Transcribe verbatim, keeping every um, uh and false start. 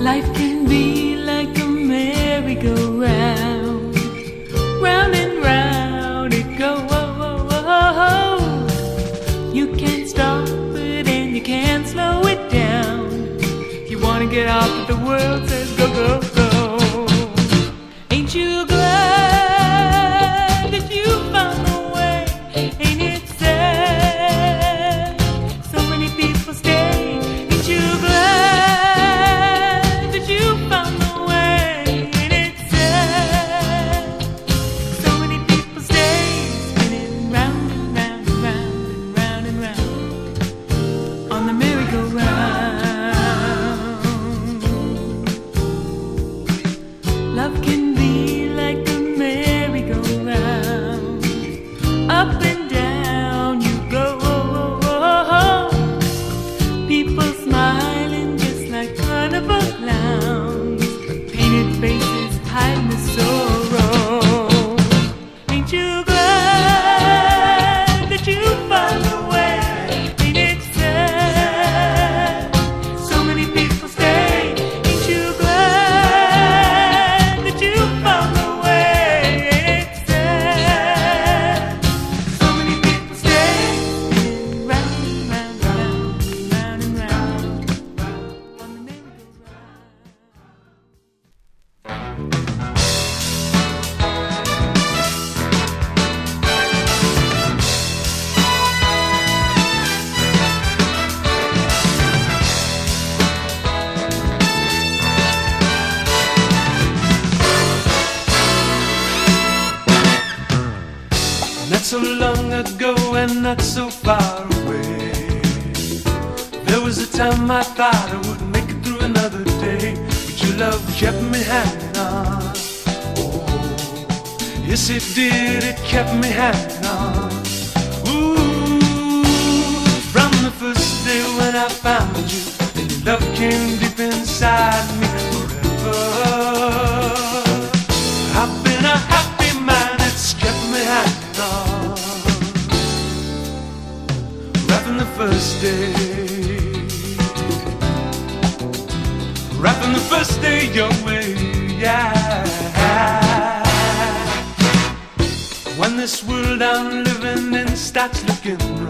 Life can be like a merry-go-round, round and round it goes. You can't stop it and you can't slow it down. If you wanna get off, but the world says go, go, go. Ain't you glad that you found the way? Ain't it sad so many people stay? Ain't you glad that you found the way? Ain't it sad so many people stay, spinning round and round and round and round and round on the merry-go-round? Love can be like a merry-go-round, up and down you go. People smiling just like carnival clowns, but painted faces hiding the sorrow. Ain't you glad that you found the way? Ain't it sad so many people stay? Ain't you glad that you found the way? Ain't it sad so many people stay, spinning round and round and round and round and round on the merry-go-round? Not so long ago and not so far away, there was a time I thought I wouldn't make it through another day, but your love kept me hanging on. Oh, yes it did, it kept me hanging on. Ooh, from the first day when I found you, your love came deep inside me forever. I've been a happy man, it's kept me hanging on. Right from the first day, right from the first day your way, yeah. When this world I'm living in starts looking